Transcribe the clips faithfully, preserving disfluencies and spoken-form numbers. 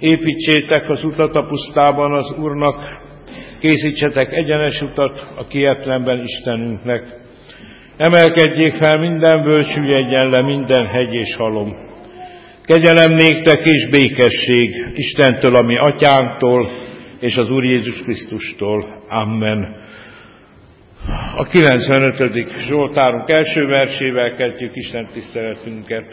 Építsétek az utat a pusztában az Úrnak, készítsetek egyenes utat a kietlenben Istenünknek. Emelkedjék fel minden völgy, süllyedjen le minden hegy és halom. Kegyelem néktek és békesség Istentől, a mi atyánktól, és az Úr Jézus Krisztustól. Amen. A kilencvenötödik Zsoltárunk első versével kezdjük Isten tiszteletünket.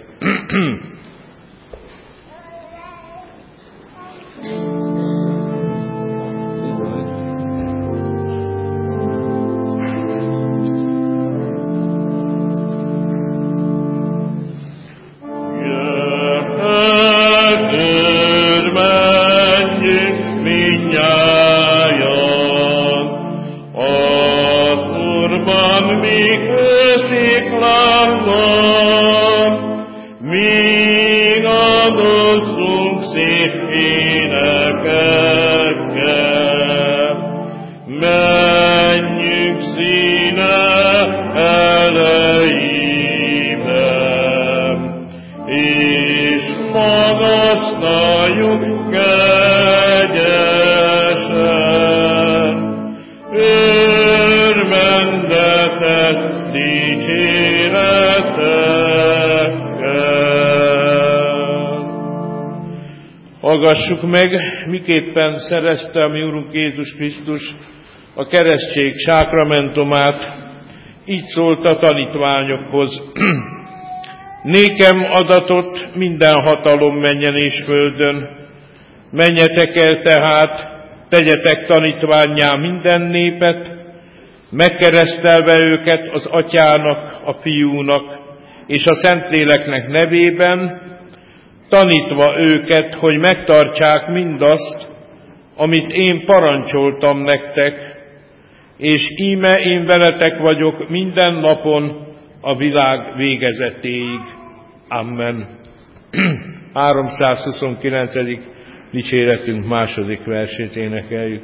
Hallgassuk meg, miképpen szerezte a mi Úrunk Jézus Krisztus a keresztség sákramentumát. Így szólt a tanítványokhoz. Nékem adatott minden hatalom mennyen és földön. Menjetek el tehát, tegyetek tanítvánnyá minden népet, megkeresztelve őket az Atyának, a Fiúnak és a Szentléleknek nevében, tanítva őket, hogy megtartsák mindazt, amit én parancsoltam nektek, és íme én veletek vagyok minden napon a világ végezetéig. Amen. háromszázhuszonkilencedik dicséretünk második versét énekeljük.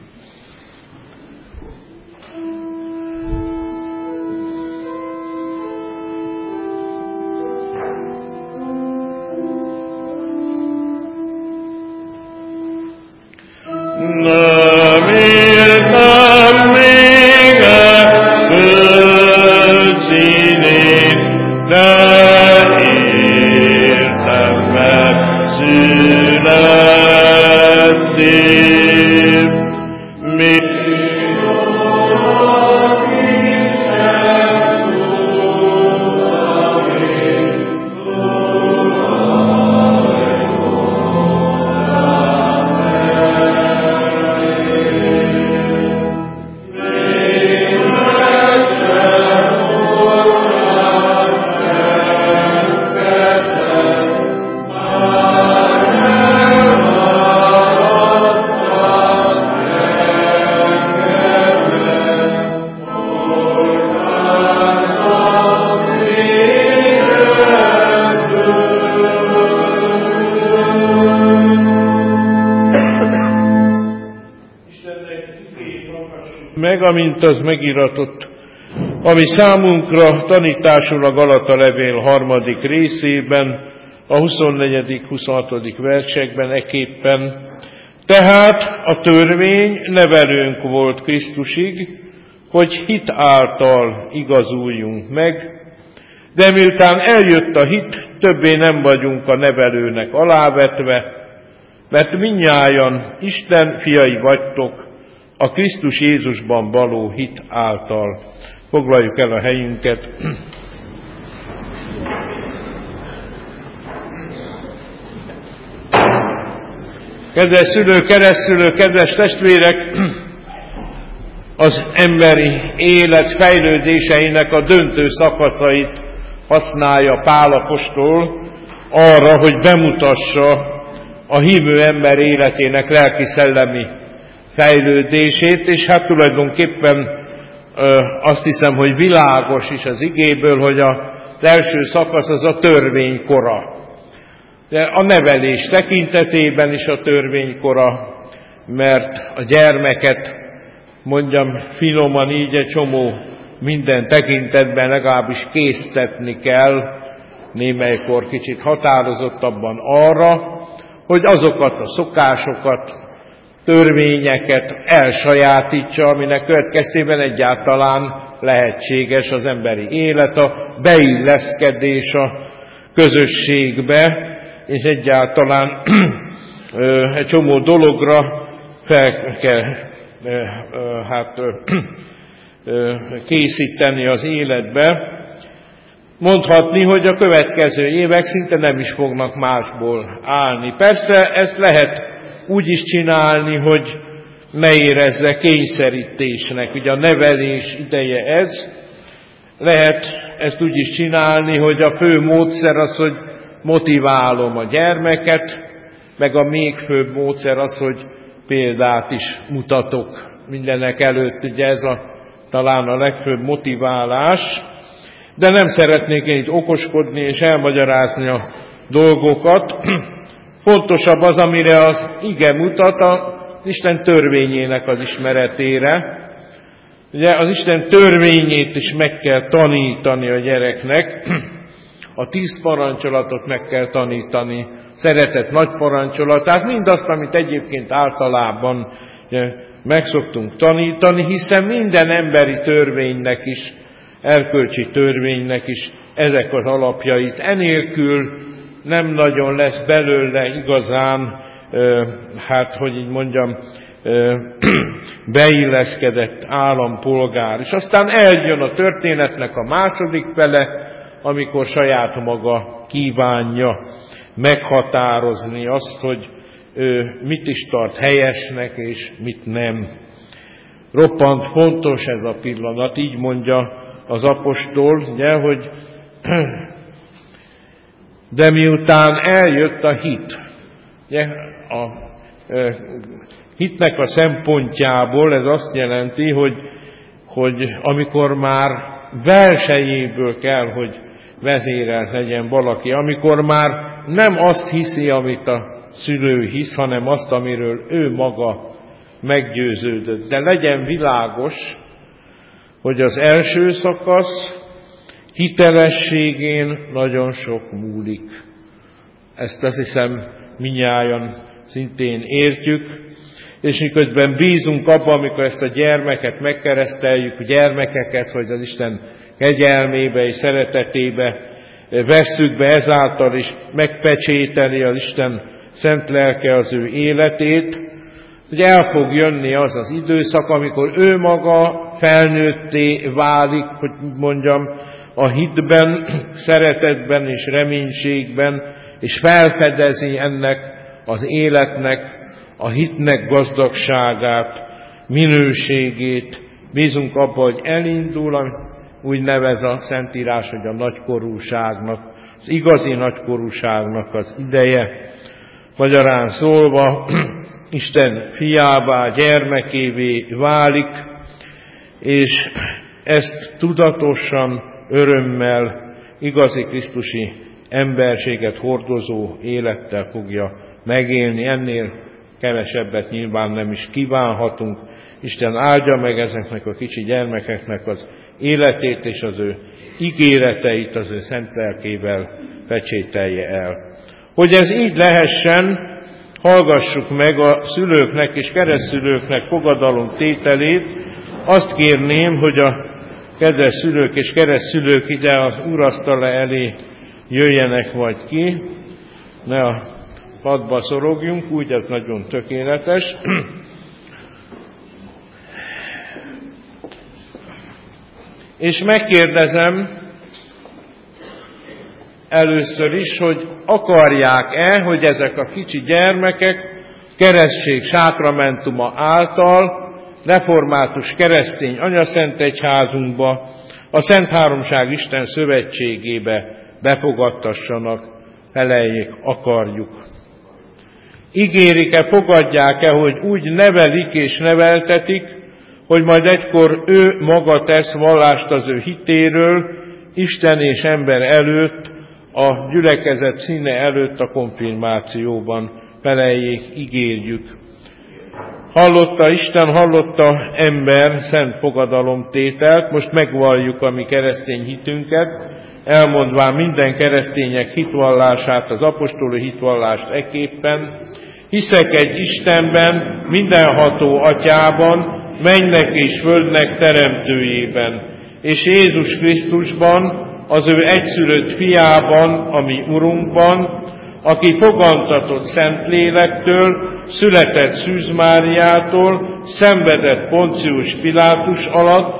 Amint az megiratott, ami számunkra tanításul a Galata levél harmadik részében, a huszonnegyedik huszonhatodik versekben eképpen. Tehát a törvény nevelőnk volt Krisztusig, hogy hit által igazuljunk meg, de miután eljött a hit, többé nem vagyunk a nevelőnek alávetve, mert mindnyájan Isten fiai vagytok, a Krisztus Jézusban való hit által. Foglaljuk el a helyünket. Kedves szülők, keresztszülők, kedves testvérek! Az emberi élet fejlődéseinek a döntő szakaszait használja Pál apostol arra, hogy bemutassa a hívő ember életének lelki-szellemi fejlődését, és hát tulajdonképpen ö, azt hiszem, hogy világos is az igéből, hogy az első szakasz az a törvénykora. De a nevelés tekintetében is a törvénykora, mert a gyermeket, mondjam finoman így, egy csomó minden tekintetben legalábbis késztetni kell, némelykor kicsit határozottabban arra, hogy azokat a szokásokat, törvényeket elsajátítsa, aminek következtében egyáltalán lehetséges az emberi élet, a beilleszkedés a közösségbe, és egyáltalán egy csomó dologra fel kell hát, készíteni az életbe. Mondhatni, hogy a következő évek szinte nem is fognak másból állni. Persze ezt lehet úgy is csinálni, hogy ne érezze kényszerítésnek. Ugye a nevelés ideje ez. Lehet ezt úgy is csinálni, hogy a fő módszer az, hogy motiválom a gyermeket, meg a még főbb módszer az, hogy példát is mutatok mindenek előtt. Ugye ez a, talán a legfőbb motiválás. De nem szeretnék én itt okoskodni és elmagyarázni a dolgokat. Fontosabb az, amire az ige mutat, az Isten törvényének az ismeretére. Ugye az Isten törvényét is meg kell tanítani a gyereknek. A tíz parancsolatot meg kell tanítani, szeretet nagy parancsolatát, mindazt, amit egyébként általában meg szoktunk tanítani, hiszen minden emberi törvénynek is, erkölcsi törvénynek is ezek az alapjait. Enélkül nem nagyon lesz belőle igazán, hát hogy így mondjam, beilleszkedett állampolgár. És aztán eljön a történetnek a második fele, amikor saját maga kívánja meghatározni azt, hogy mit is tart helyesnek, és mit nem. Roppant fontos ez a pillanat, így mondja az apostol, ugye, hogy de miután eljött a hit, ugye, a e, hitnek a szempontjából ez azt jelenti, hogy, hogy amikor már belsejéből kell, hogy vezérelt legyen valaki, amikor már nem azt hiszi, amit a szülő hisz, hanem azt, amiről ő maga meggyőződött. De legyen világos, hogy az első szakasz hitelességén nagyon sok múlik. Ezt azt hiszem mindnyájan szintén értjük, és miközben bízunk abban, amikor ezt a gyermeket megkereszteljük, a gyermekeket, hogy az Isten kegyelmébe és szeretetébe vesszük be ezáltal, és megpecsételi az Isten szent lelke az ő életét, hogy el fog jönni az az időszak, amikor ő maga felnőtté válik, hogy mondjam, a hitben, szeretetben és reménységben, és felfedezi ennek az életnek, a hitnek gazdagságát, minőségét. Bízunk abba, hogy elindul, úgy nevez a Szentírás, hogy a nagykorúságnak, az igazi nagykorúságnak az ideje. Magyarán szólva, Isten fiává, gyermekévé válik, és ezt tudatosan, örömmel, igazi krisztusi emberséget hordozó élettel fogja megélni. Ennél kevesebbet nyilván nem is kívánhatunk. Isten áldja meg ezeknek a kicsi gyermekeknek az életét, és az ő ígéreteit az ő szent lelkével pecsételje el. Hogy ez így lehessen, hallgassuk meg a szülőknek és keresztszülőknek fogadalom tételét. Azt kérném, hogy a kedves szülők és keresztszülők ide az úrasztala elé jöjjenek vagy ki, ne a padba szorogjunk, úgy ez nagyon tökéletes. És megkérdezem először is, hogy akarják-e, hogy ezek a kicsi gyermekek keresztség sákramentuma által református keresztény anyaszentegyházunkba, a Szent Háromság Isten szövetségébe befogadtassanak, feleljék, akarjuk. Ígérik-e, fogadják-e, hogy úgy nevelik és neveltetik, hogy majd egykor ő maga tesz vallást az ő hitéről, Isten és ember előtt, a gyülekezet színe előtt a konfirmációban. Feleljék, ígérjük. Hallotta Isten, hallotta ember szent fogadalomtételt, most megvalljuk a mi keresztény hitünket, elmondván minden keresztények hitvallását, az apostoli hitvallást ekképpen: hiszek egy Istenben, mindenható Atyában, mennek és földnek teremtőjében, és Jézus Krisztusban, az ő egyszülött fiában, ami Urunkban, aki fogantatott Szentlélektől, született Szűz Máriától, szenvedett Poncius Pilátus alatt,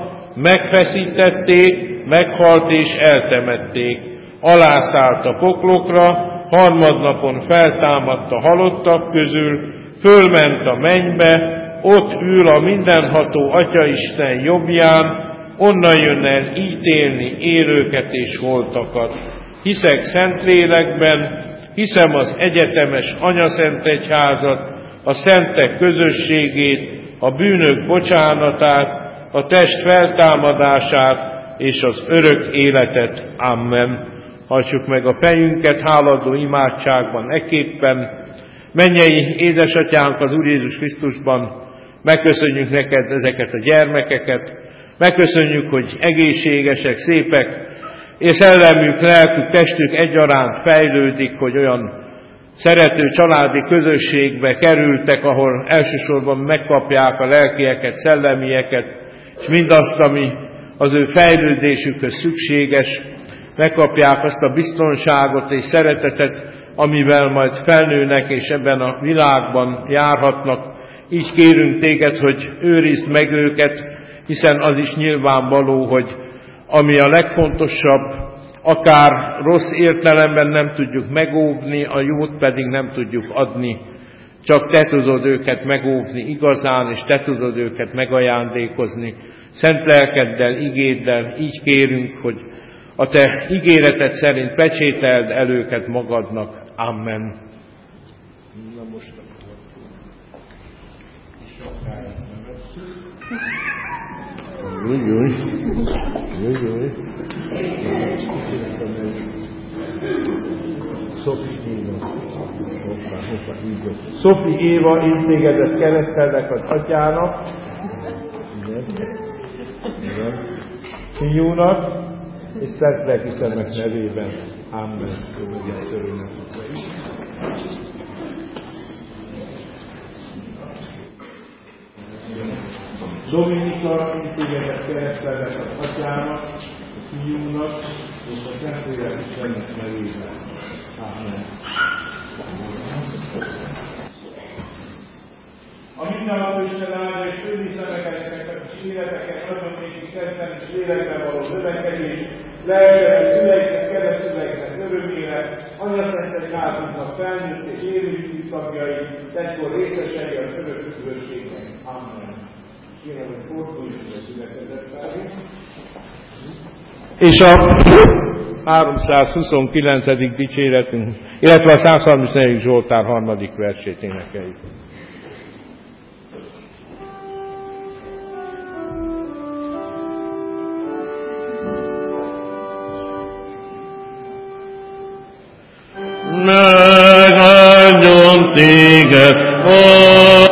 megfeszítették, meghalt és eltemették. Alászállt a poklokra, harmadnapon feltámadt a halottak közül, fölment a mennybe, ott ül a mindenható Atyaisten jobbján, onnan jön el ítélni élőket és holtakat. Hiszek Szentlélekben, hiszem az egyetemes Anyaszent Egyházat, a szentek közösségét, a bűnök bocsánatát, a test feltámadását és az örök életet. Amen. Hajtsuk meg a fejünket háladó imádságban ekképpen. Mennyei édesatyánk az Úr Jézus Krisztusban, megköszönjük neked ezeket a gyermekeket, megköszönjük, hogy egészségesek, szépek, és szellemük, lelkük, testük egyaránt fejlődik, hogy olyan szerető családi közösségbe kerültek, ahol elsősorban megkapják a lelkieket, szellemieket, és mindazt, ami az ő fejlődésükhöz szükséges, megkapják azt a biztonságot és szeretetet, amivel majd felnőnek és ebben a világban járhatnak. Így kérünk téged, hogy őrizd meg őket, hiszen az is nyilvánvaló, hogy ami a legfontosabb, akár rossz értelemben nem tudjuk megóvni, a jót pedig nem tudjuk adni. Csak te tudod őket megóvni igazán, és te tudod őket megajándékozni. Szent lelkeddel, igéddel így kérünk, hogy a te ígéreted szerint pecsételd el őket magadnak. Amen. Na most akkor Júj, júj. Júj, júj. Szofi Éva. Hoppá, hoppá, így jó. Szofi Éva, én tégedet keresztelnek az atyának. Igen. Igen. Fiúnak és Szent Lelkiszemnek nevében. Amen. Köszönjük törőnek. Dominika, intégetet keresztelnek az atyának, a fiúnak és a Szent Lelkiszemnek nevében. Amen. A mindenható Isten áldja és földi szemeket és életeket, adjon néki kezden és lélekben való növekedés, lelkben, szüleiknek, keresztüleiknek örömére, Anyaszent Egyházunknak felnőtt és élő tagjai, egykor részesei az örök üdvösségnek. Amen. Kérem, hogy forduljuk a születezettáig. És a háromszázhuszonkilencedik dicséretünk, illetve a százharmincnegyedik Zsoltár harmadik versét énekeljük. Megáldjon téged, ó!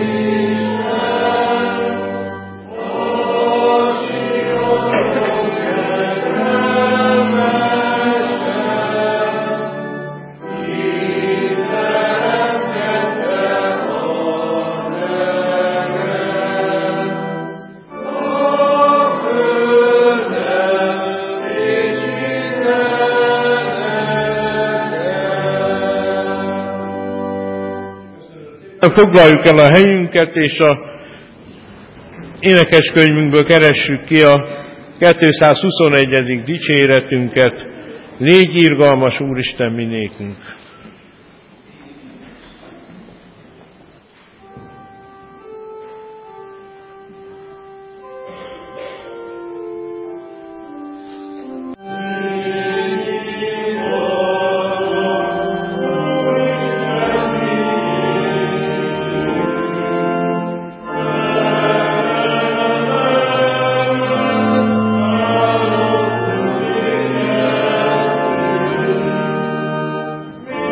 Foglaljuk el a helyünket, és a énekeskönyvünkből keressük ki a kétszázhuszonegyedik dicséretünket. Légy irgalmas, Úristen, mi nékünk! Amen.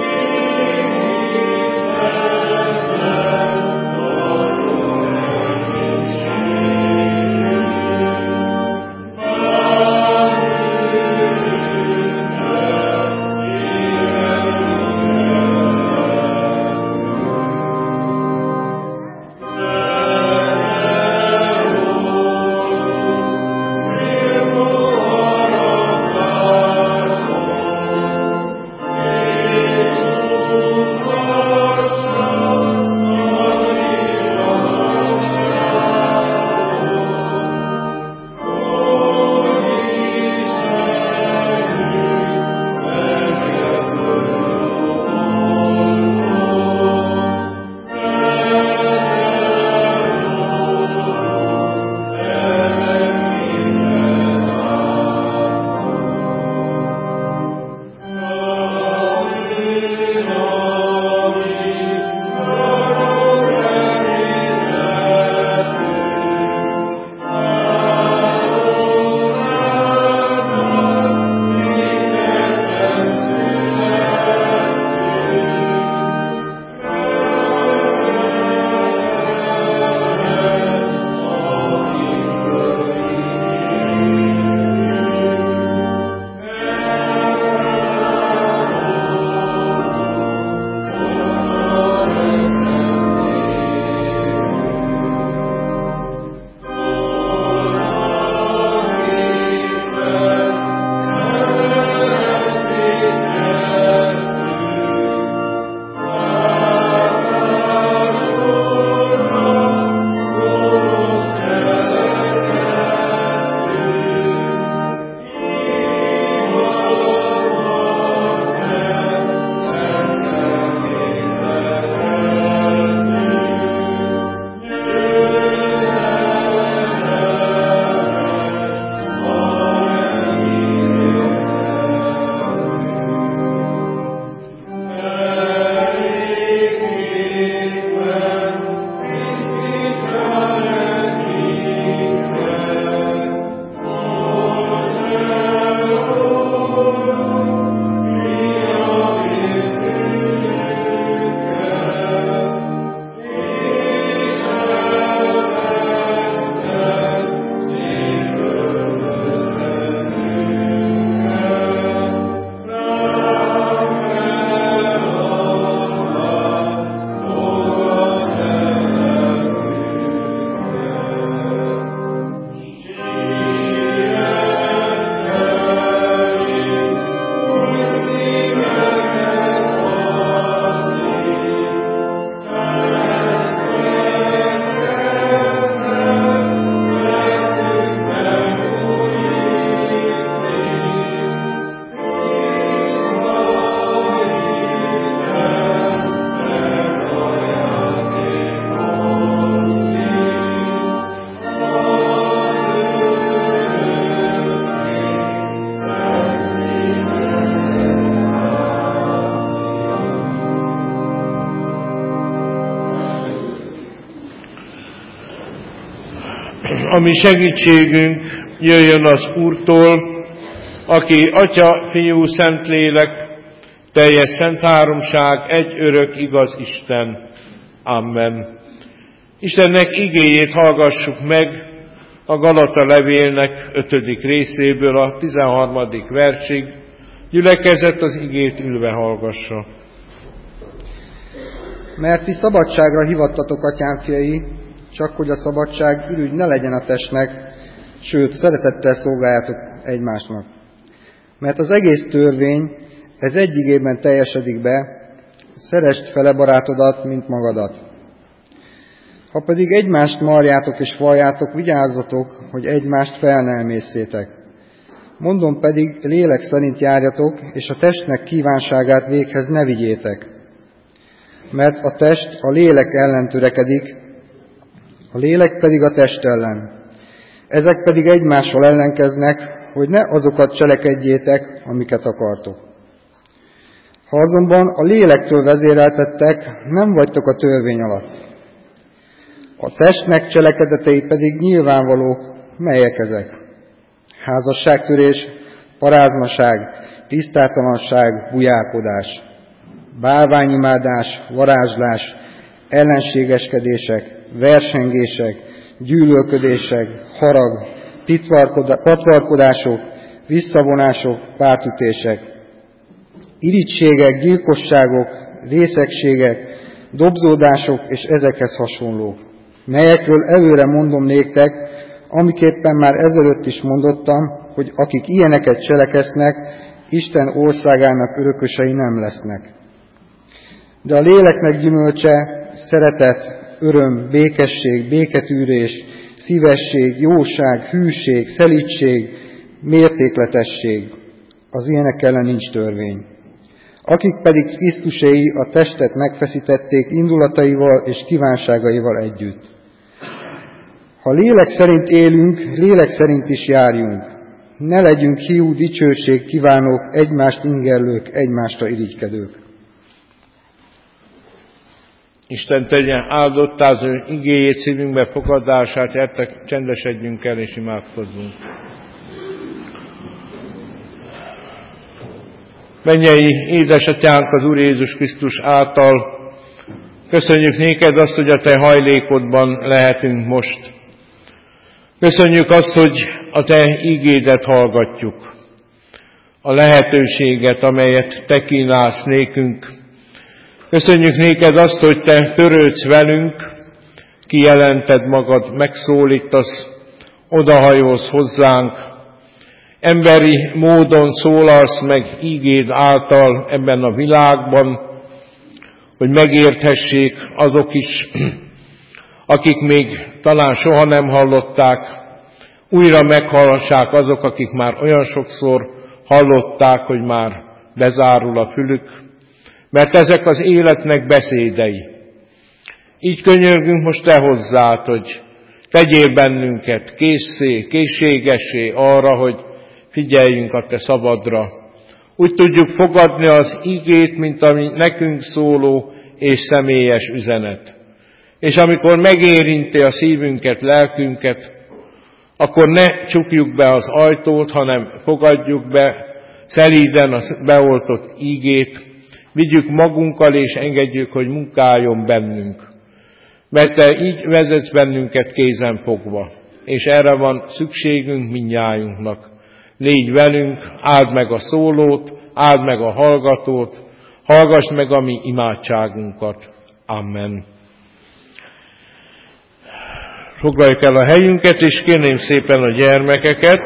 a mi segítségünk jöjjön az Úrtól, aki Atya, Fiú, Szentlélek, teljes szent háromság, egy örök igaz Isten. Amen. Istennek igéjét hallgassuk meg a Galata levélnek ötödik részéből a tizenharmadik versig. Gyülekezet az igét ülve hallgassa. Mert ti szabadságra hivattatok, atyám fiai, csak hogy a szabadság ürügy ne legyen a testnek, sőt, szeretettel szolgáljátok egymásnak. Mert az egész törvény ez egy igében teljesedik be, szeresd fele barátodat, mint magadat. Ha pedig egymást marjátok és valljátok, vigyázzatok, hogy egymást fel ne emészszétek. Mondom pedig, lélek szerint járjatok, és a testnek kívánságát véghez ne vigyétek. Mert a test a lélek ellen törekedik, a lélek pedig a test ellen. Ezek pedig egymással ellenkeznek, hogy ne azokat cselekedjétek, amiket akartok. Ha azonban a lélektől vezéreltettek, nem vagytok a törvény alatt. A testnek cselekedetei pedig nyilvánvalók, melyek ezek? Házasságtörés, paráznaság, tisztátalanság, bujálkodás, bálványimádás, varázslás, ellenségeskedések, versengések, gyűlölködések, harag, patvarkodások, visszavonások, pártütések, irigységek, gyilkosságok, részegségek, dobzódások és ezekhez hasonlók, melyekről előre mondom néktek, amiképpen már ezelőtt is mondottam, hogy akik ilyeneket cselekesznek, Isten országának örökösei nem lesznek. De a léleknek gyümölcse szeretet, öröm, békesség, béketűrés, szívesség, jóság, hűség, szelídség, mértékletesség. Az ilyenek ellen nincs törvény. Akik pedig Krisztuséi a testet megfeszítették indulataival és kívánságaival együtt. Ha lélek szerint élünk, lélek szerint is járjunk. Ne legyünk hiú dicsőség kívánók, egymást ingerlők, egymásra irigykedők. Isten tegye áldottá az ő igéjét, szívünkbe fogadását, gyertek, csendesedjünk el és imádkozzunk. Mennyei édesatyánk az Úr Jézus Krisztus által, köszönjük néked azt, hogy a te hajlékodban lehetünk most. Köszönjük azt, hogy a te igédet hallgatjuk, a lehetőséget, amelyet te kínálsz nékünk. Köszönjük néked azt, hogy te törődsz velünk, kijelented magad, megszólítasz, odahajolsz hozzánk, emberi módon szólalsz meg ígéd által ebben a világban, hogy megérthessék azok is, akik még talán soha nem hallották, újra meghallassák azok, akik már olyan sokszor hallották, hogy már bezárul a fülük, mert ezek az életnek beszédei. Így könyörgünk most te hozzád, hogy tegyél bennünket készé, készségessé arra, hogy figyeljünk a te szabadra. Úgy tudjuk fogadni az igét, mint ami nekünk szóló és személyes üzenet. És amikor megérinti a szívünket, lelkünket, akkor ne csukjuk be az ajtót, hanem fogadjuk be szelíden a beoltott ígét, vigyük magunkkal és engedjük, hogy munkáljon bennünk. Mert te így vezetsz bennünket kézen fogva, és erre van szükségünk mindnyájunknak. Légy velünk, áld meg a szólót, áld meg a hallgatót, hallgass meg a mi imádságunkat. Amen. Foglaljuk el a helyünket, és kérném szépen a gyermekeket,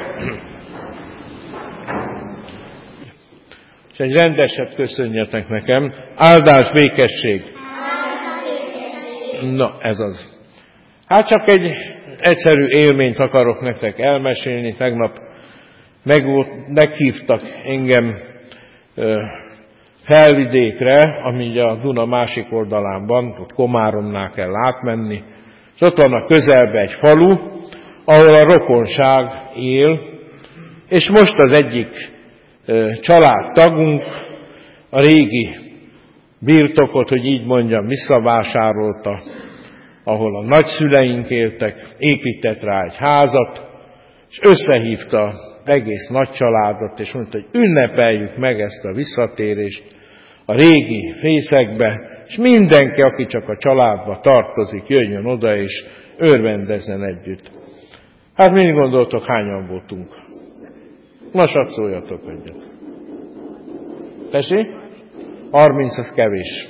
és egy rendeset köszönjetek nekem. Áldás, békesség. Na, ez az. Hát csak egy egyszerű élményt akarok nektek elmesélni. Tegnap meg, meghívtak engem ö, Felvidékre, ami a Duna másik oldalán van, ott Komáromnál kell átmenni, és ott van a közelben egy falu, ahol a rokonság él, és most az egyik ö, családtagunk a régi birtokot, hogy így mondjam, visszavásárolta. ahol a nagyszüleink éltek, épített rá egy házat, és összehívta az egész nagy családot, és mondta, hogy ünnepeljük meg ezt a visszatérést a régi részekbe, és mindenki, aki csak a családba tartozik, jöjjön oda, és örvendezzen együtt. Hát mit gondoltok, hányan voltunk? Na, satszoljatok egyet. Tessék? harminc az kevés.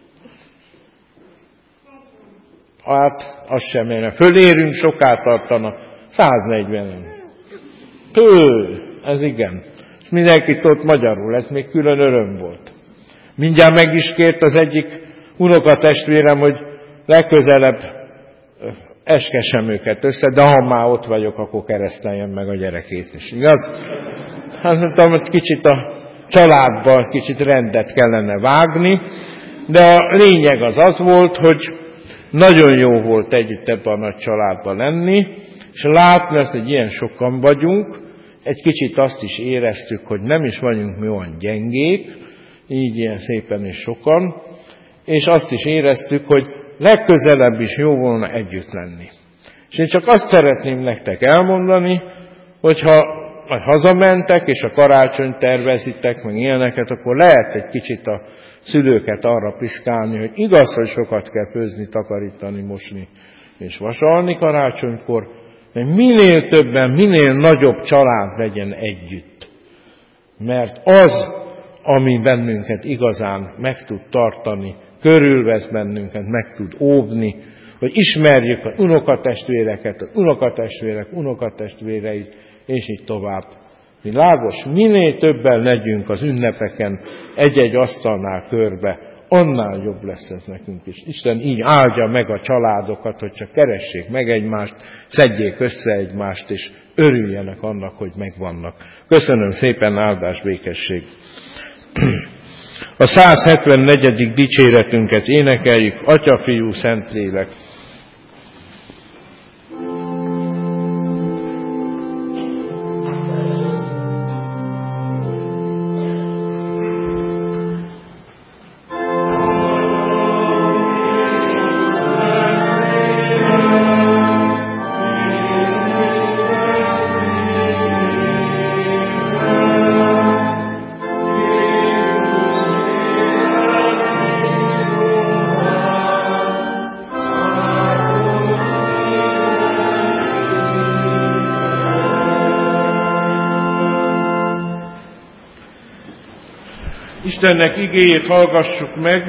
Hát, az sem érne. Fölérünk, soká tartana. száznegyvenen. Tő, ez igen. És mindenki tudott magyarul, ez még külön öröm volt. Mindjárt meg is kért az egyik unokatestvérem, hogy legközelebb eskessem őket össze, de ha már ott vagyok, akkor kereszteljem meg a gyerekét is. Igaz? Hát mondtam, hogy kicsit a családban kicsit rendet kellene vágni, de a lényeg az az volt, hogy nagyon jó volt együtt ebben a nagy családban lenni, és látni azt, hogy ilyen sokan vagyunk, egy kicsit azt is éreztük, hogy nem is vagyunk mi olyan gyengék, így ilyen szépen és sokan, és azt is éreztük, hogy legközelebb is jó volna együtt lenni. És én csak azt szeretném nektek elmondani, hogyha majd hazamentek, és a karácsonyt tervezitek, meg ilyeneket, akkor lehet egy kicsit a szülőket arra piszkálni, hogy igaz, hogy sokat kell főzni, takarítani, mosni és vasalni karácsonykor, de minél többen, minél nagyobb család legyen együtt. Mert az, ami bennünket igazán meg tud tartani, körülvesz bennünket, meg tud óvni, hogy ismerjük az unokatestvéreket, az unokatestvérek unokatestvéreit, és így tovább. Világos, minél többen legyünk az ünnepeken egy-egy asztalnál körbe, annál jobb lesz ez nekünk is. Isten így áldja meg a családokat, hogy csak keressék meg egymást, szedjék össze egymást, és örüljenek annak, hogy megvannak. Köszönöm szépen, áldás, békesség! A száz hetvennegyedik dicséretünket énekeljük, Atya, Fiú, Szentlélek. Istennek igéjét hallgassuk meg,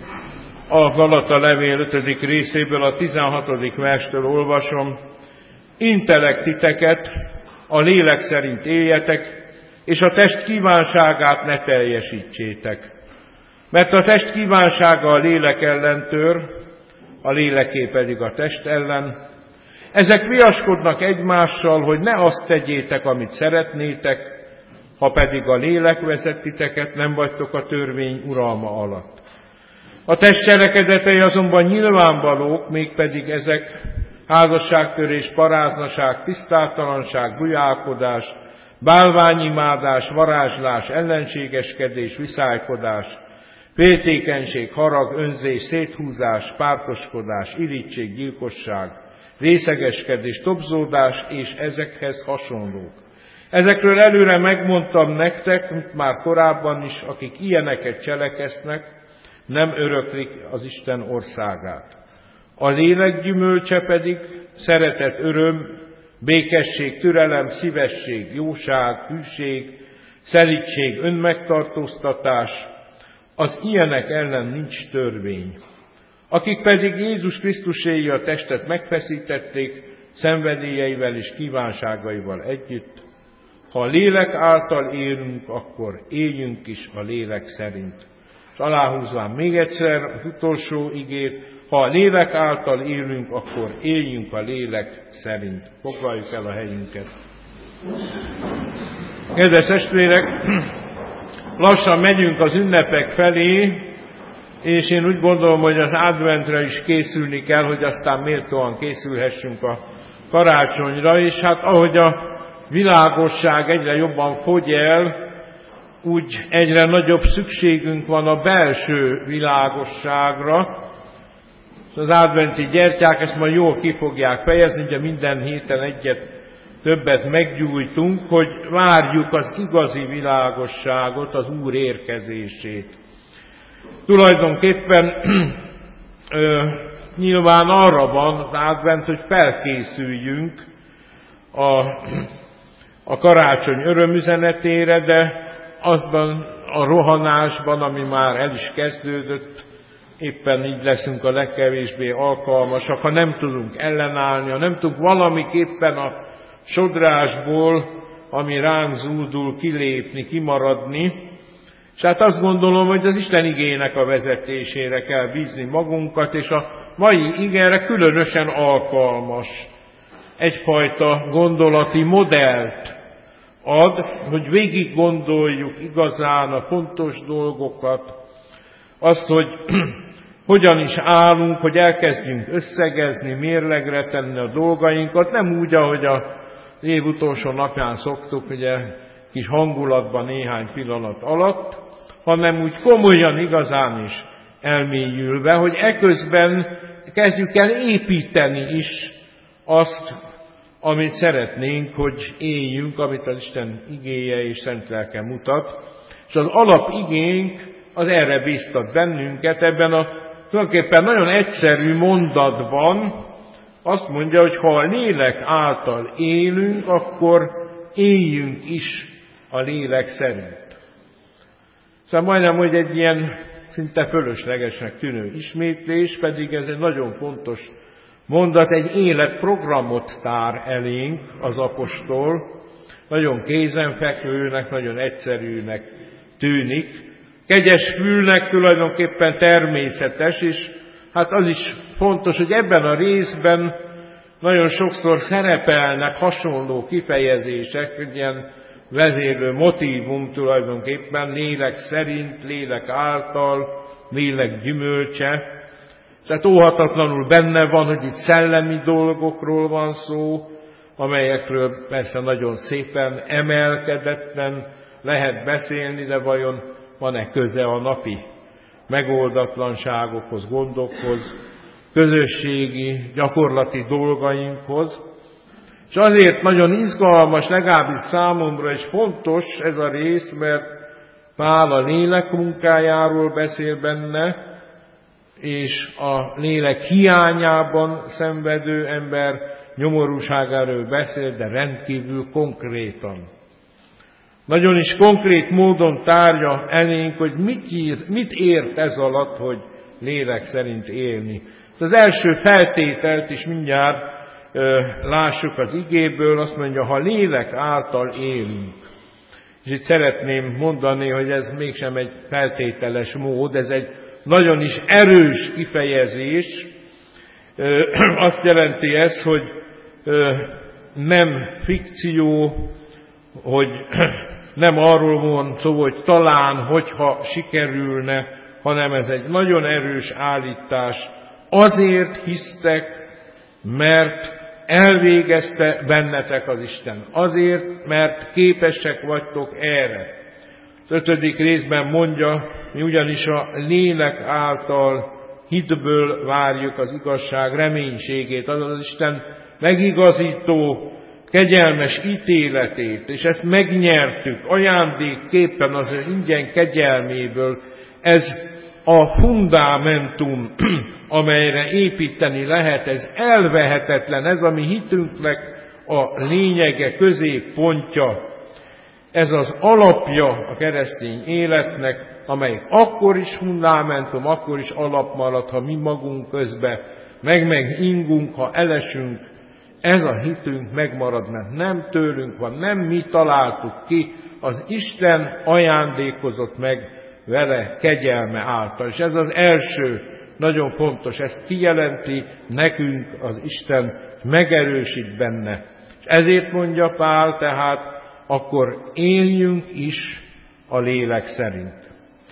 a Galata levél ötödik részéből, a tizenhatodik verstől olvasom. Intelek titeket, a lélek szerint éljetek, és a test kívánságát ne teljesítsétek. Mert a test kívánsága a lélek ellen tör, a léleké pedig a test ellen. Ezek viaskodnak egymással, hogy ne azt tegyétek, amit szeretnétek, ha pedig a lélek vezet titeket, nem vagytok a törvény uralma alatt. A test cselekedetei azonban nyilvánvalók, mégpedig ezek házasságtörés, paráznaság, tisztátalanság, bujálkodás, bálványimádás, varázslás, ellenségeskedés, viszálykodás, féltékenység, harag, önzés, széthúzás, pártoskodás, irigység, gyilkosság, részegeskedés, tobzódás és ezekhez hasonlók. Ezekről előre megmondtam nektek, mint már korábban is, akik ilyeneket cselekeznek, nem öröklik az Isten országát. A lélek gyümölcse pedig szeretet, öröm, békesség, türelem, szívesség, jóság, hűség, szelídség, önmegtartóztatás, az ilyenek ellen nincs törvény. Akik pedig Jézus Krisztuséi a testet megfeszítették, szenvedélyeivel és kívánságaival együtt, ha a lélek által élünk, akkor éljünk is a lélek szerint. És aláhúzván még egyszer az utolsó igét, ha a lélek által élünk, akkor éljünk a lélek szerint. Foglaljuk el a helyünket. Kedves testvérek, lassan megyünk az ünnepek felé, és én úgy gondolom, hogy az adventre is készülni kell, hogy aztán méltóan készülhessünk a karácsonyra, és hát ahogy a világosság egyre jobban fogy el, úgy egyre nagyobb szükségünk van a belső világosságra, az adventi gyertyák ezt majd jól ki fogják fejezni, ugye minden héten egyet többet meggyújtunk, hogy várjuk az igazi világosságot, az Úr érkezését. Tulajdonképpen ö, nyilván arra van az advent, hogy felkészüljünk a, a karácsony örömüzenetére, de azban a rohanásban, ami már el is kezdődött, éppen így leszünk a legkevésbé alkalmasak, ha nem tudunk ellenállni, ha nem tudunk valamiképpen a sodrásból, ami ránk zúdul, kilépni, kimaradni. És hát azt gondolom, hogy az Isten igének a vezetésére kell bízni magunkat, és a mai igénre különösen alkalmas. Egyfajta gondolati modellt ad, hogy végig gondoljuk igazán a fontos dolgokat, azt, hogy hogyan is állunk, hogy elkezdjünk összegezni, mérlegre tenni a dolgainkat, nem úgy, ahogy a év utolsó napján szoktuk, ugye kis hangulatban néhány pillanat alatt, hanem úgy komolyan, igazán is elmélyülve, hogy eközben kezdjük el építeni is azt, amit szeretnénk, hogy éljünk, amit az Isten igéje és szent lelke mutat. És az alapigénk az erre bíztat bennünket, ebben a tulajdonképpen nagyon egyszerű mondatban azt mondja, hogy ha a lélek által élünk, akkor éljünk is a lélek szerint. Szóval majdnem, hogy egy ilyen szinte fölöslegesnek tűnő ismétlés, pedig ez egy nagyon fontos mondat, egy életprogramot tár elénk az apostol, nagyon kézenfekvőnek, nagyon egyszerűnek tűnik, kegyes fülnek tulajdonképpen természetes, és hát az is fontos, hogy ebben a részben nagyon sokszor szerepelnek hasonló kifejezések, ilyen vezérlő motívum tulajdonképpen, lélek szerint, lélek által, lélek gyümölcse. Tehát óhatatlanul benne van, hogy itt szellemi dolgokról van szó, amelyekről persze nagyon szépen, emelkedetten lehet beszélni, de vajon van-e köze a napi megoldatlanságokhoz, gondokhoz, közösségi, gyakorlati dolgainkhoz. És azért nagyon izgalmas, legalábbis számomra is fontos ez a rész, mert Pál a lélek munkájáról beszél benne, és a lélek hiányában szenvedő ember nyomorúságáról beszél, de rendkívül konkrétan. Nagyon is konkrét módon tárja elénk, hogy mit, ír, mit ért ez alatt, hogy lélek szerint élni. Az első feltételt is mindjárt ö, lássuk az igéből, azt mondja, ha lélek által élünk. És itt szeretném mondani, hogy ez mégsem egy feltételes mód, ez egy nagyon is erős kifejezés. Ö, azt jelenti ez, hogy ö, nem fikció, hogy nem arról van szó, hogy talán, hogyha sikerülne, hanem ez egy nagyon erős állítás. Azért hisztek, mert elvégezte bennetek az Isten. Azért, mert képesek vagytok erre. Az ötödik részben mondja, mi ugyanis a lélek által hitből várjuk az igazság reménységét, azaz az Isten megigazító, kegyelmes ítéletét, és ezt megnyertük ajándékképpen az ő ingyen kegyelméből. Ez a fundamentum, amelyre építeni lehet, ez elvehetetlen, ez a mi hitünknek a lényege, középpontja. Ez az alapja a keresztény életnek, amely akkor is fundamentum, akkor is alap marad, ha mi magunk közben meg-meg ingunk, ha elesünk. Ez a hitünk megmarad, mert nem tőlünk van, nem mi találtuk ki, az Isten ajándékozott meg vele kegyelme által. És ez az első, nagyon fontos, ezt kijelenti nekünk az Isten, megerősít benne. És ezért mondja Pál, tehát akkor éljünk is a lélek szerint.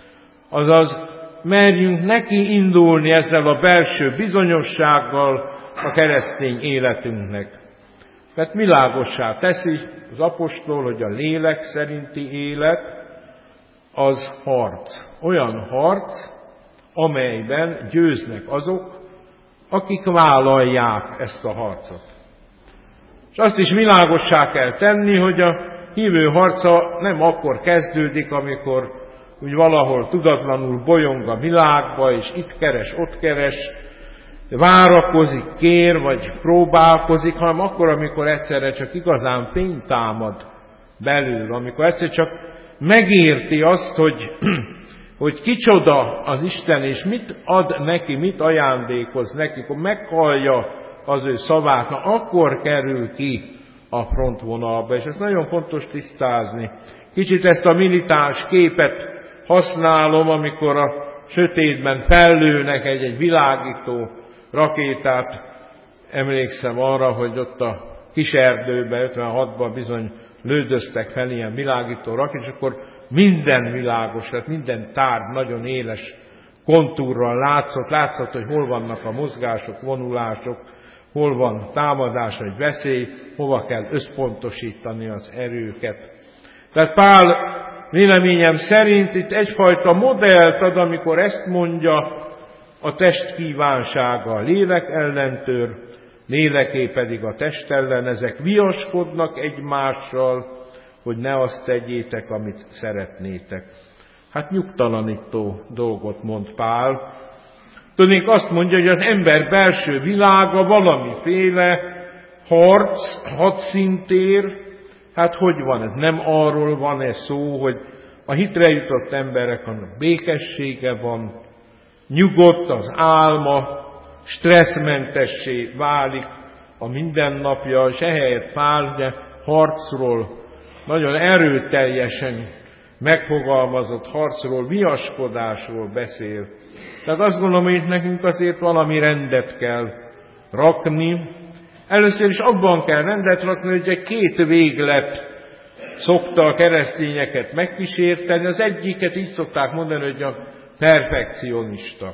Azaz merjünk neki indulni ezzel a belső bizonyossággal a keresztény életünknek. Mert világossá teszi az apostol, hogy a lélek szerinti élet az harc. Olyan harc, amelyben győznek azok, akik vállalják ezt a harcot. És azt is világossá kell tenni, hogy a hívő harca nem akkor kezdődik, amikor úgy valahol tudatlanul bolyong a világba, és itt keres, ott keres, várakozik, kér, vagy próbálkozik, hanem akkor, amikor egyszerre csak igazán fény támad belül, amikor egyszer csak megérti azt, hogy, hogy kicsoda az Isten, és mit ad neki, mit ajándékoz neki, akkor meghallja az ő szavát, na akkor kerül ki a frontvonalba, és ez nagyon fontos tisztázni. Kicsit ezt a militáns képet használom, amikor a sötétben fellőnek egy-egy világító rakétát. Emlékszem arra, hogy ott a kis erdőben, ötvenhatban bizony lődöztek fel ilyen világító rakét, és akkor minden világos lett, minden tárgy nagyon éles kontúrral látszott, látszott, hogy hol vannak a mozgások, vonulások, hol van támadás vagy veszély, hova kell összpontosítani az erőket. Tehát Pál véleményem szerint itt egyfajta modellt ad, amikor ezt mondja, a test kívánsága a lélek ellentör, léleké pedig a test ellen, ezek viaskodnak egymással, hogy ne azt tegyétek, amit szeretnétek. Hát nyugtalanító dolgot mond Pál. Tudnék azt mondja, hogy az ember belső világa valamiféle harc, hadszintér. Hát hogy van ez? Nem arról van ez szó, hogy a hitre jutott emberek annak békessége van, nyugodt az álma, stresszmentessé válik a mindennapja, és ehelyett Pál ugye harcról, nagyon erőteljesen megfogalmazott harcról, viaskodásról beszél. Tehát azt gondolom, hogy itt nekünk azért valami rendet kell rakni. Először is abban kell rendet rakni, hogy egy két véglet szokta a keresztényeket megkísérteni. Az egyiket így szokták mondani, hogy a perfekcionista.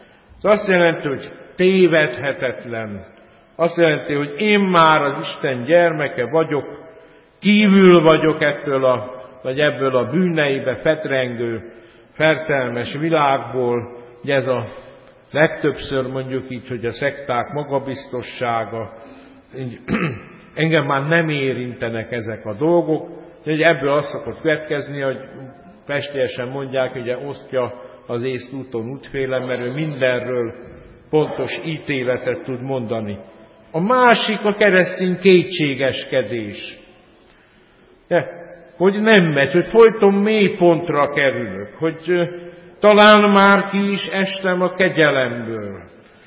Ez azt jelenti, hogy tévedhetetlen. Azt jelenti, hogy én már az Isten gyermeke vagyok, kívül vagyok ettől a, vagy ebből a bűneibe fetrengő, fertelmes világból. Ugye ez a legtöbbször mondjuk így, hogy a szekták magabiztossága, engem már nem érintenek ezek a dolgok, de ebből azt szokott következni, hogy pestélyesen mondják, hogy osztja az észt úton útfélem, mert ő mindenről pontos ítéletet tud mondani. A másik a keresztény kétségeskedés. De, hogy nem megy, hogy folyton mély pontra kerülök, hogy talán már ki is estem a kegyelemből.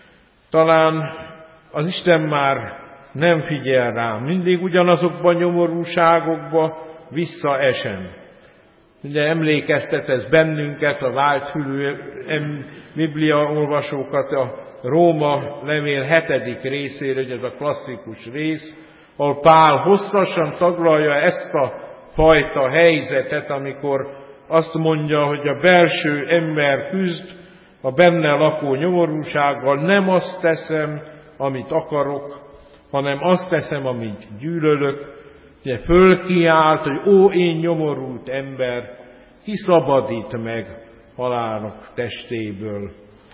Talán az Isten már nem figyel rám, mindig ugyanazokban nyomorúságokba visszaesem. Ugye emlékeztet ez bennünket, a váltfülű bibliaolvasókat a Róma levél hetedik részére, hogy ez a klasszikus rész, ahol Pál hosszasan taglalja ezt a fajta helyzetet, amikor azt mondja, hogy a belső ember küzd a benne lakó nyomorúsággal, nem azt teszem, amit akarok, hanem azt teszem, amit gyűlölök. Ugye fölkiált, hogy ó, én nyomorult ember, ki szabadít meg halálnak testéből.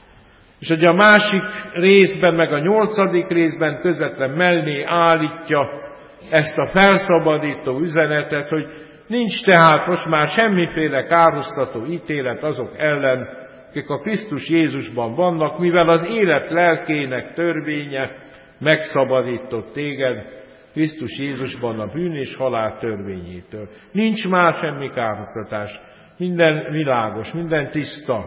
És ugye a másik részben, meg a nyolcadik részben közvetlen mellé állítja ezt a felszabadító üzenetet, hogy nincs tehát most már semmiféle kárhoztató ítélet azok ellen, akik a Krisztus Jézusban vannak, mivel az élet lelkének törvénye megszabadított téged Krisztus Jézusban a bűn és halál törvényétől. Nincs már semmi kárhoztatás, minden világos, minden tiszta.